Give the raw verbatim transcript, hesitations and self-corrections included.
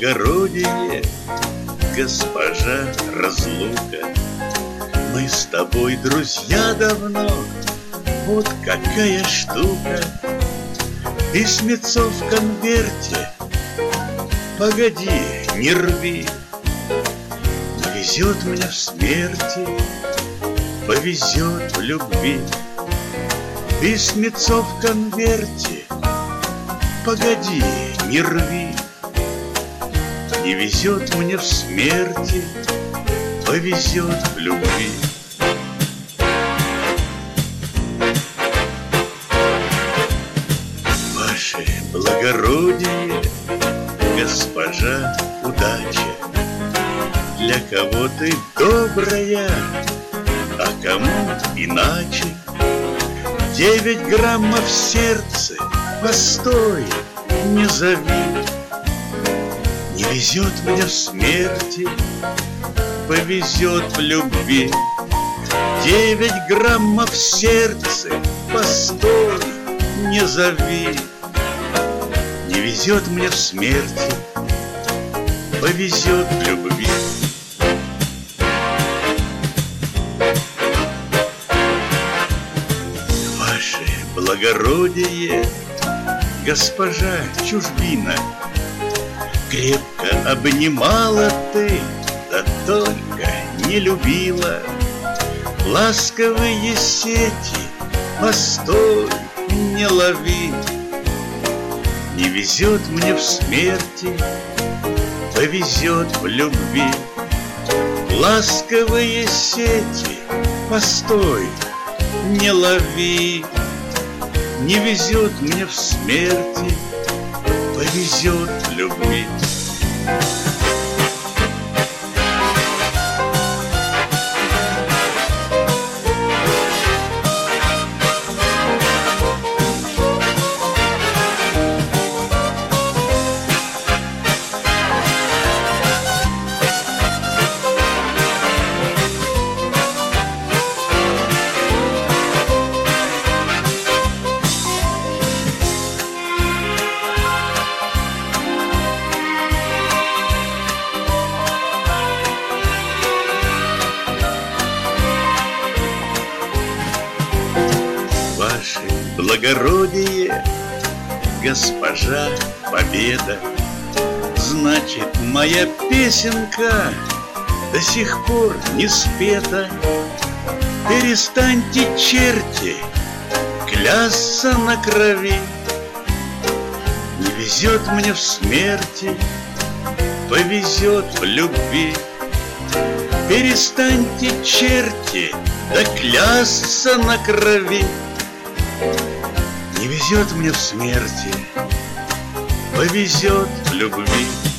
благородие, госпожа разлука. Мы с тобой друзья давно, вот какая штука. Письмецо в конверте, погоди, не рви. Не везет мне в смерти, повезет в любви. Письмецо в конверте, погоди, не рви. Не везет мне в смерти, повезет в любви. Ваше благородие, госпожа удача, для кого ты добрая, а кому иначе. Девять граммов сердца, постой, не зови. Не везет мне в смерти, повезет в любви. Девять граммов сердца, постой, не зови. Не везет мне в смерти, повезет в любви. Ваше благородие, госпожа чужбина, крепко обнимала ты, да только не любила. Ласковые сети, постой, не лови. Не везет мне в смерти, повезет в любви. Ласковые сети, постой, не лови. Не везет мне в смерти, повезет в любви. Ваше благородие, госпожа победа, значит, моя песенка до сих пор не спета. Перестаньте, черти, клясться на крови. Не везет мне в смерти, повезет в любви. Перестаньте, черти, да клясться на крови. Не везет мне в смерти, повезет в любви.